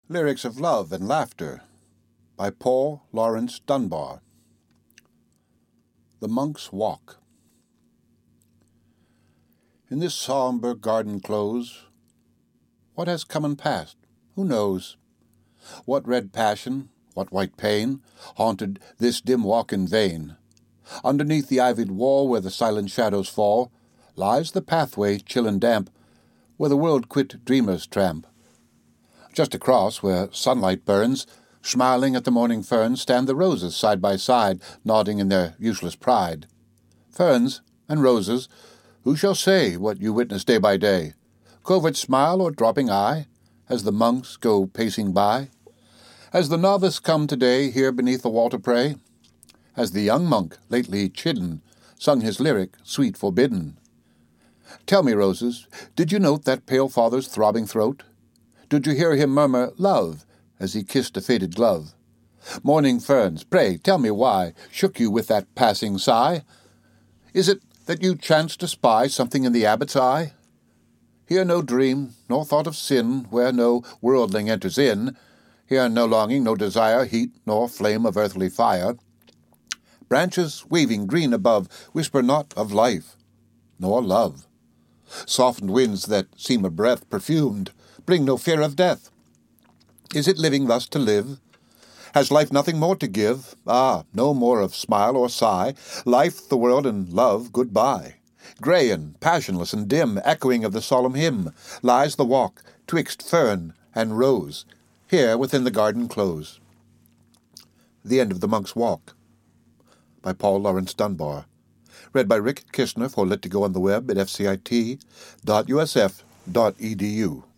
Lyrics of Love and Laughter by Paul Laurence Dunbar. The Monk's Walk. In this sombre garden close, what has come and passed, who knows? What red passion, what white pain, haunted this dim walk in vain? Underneath the ivied wall where the silent shadows fall, lies the pathway chill and damp, where the world-quit dreamers tramp. Just across, where sunlight burns, smiling at the morning ferns, stand the roses side by side, nodding in their useless pride. Ferns and roses, who shall say what you witness day by day? Covert smile or dropping eye, as the monks go pacing by? Has the novice come today here beneath the wall to pray? Has the young monk, lately chidden, sung his lyric, sweet forbidden? Tell me, roses, did you note that pale father's throbbing throat? Did you hear him murmur love as he kissed a faded glove? Morning ferns, pray tell me why shook you with that passing sigh? Is it that you chanced to spy something in the abbot's eye? Here no dream, nor thought of sin, where no worldling enters in. Here no longing, no desire, heat, nor flame of earthly fire. Branches waving green above whisper not of life, nor love. Softened winds that seem a breath perfumed bring no fear of death. Is it living thus to live? Has life nothing more to give? Ah, no more of smile or sigh. Life, the world, and love, goodbye. Grey and passionless and dim, echoing of the solemn hymn, lies the walk twixt fern and rose, here within the garden close. The End of the Monk's Walk by Paul Laurence Dunbar. Read by Rick Kishner for Lit2Go on the web at fcit.usf.edu.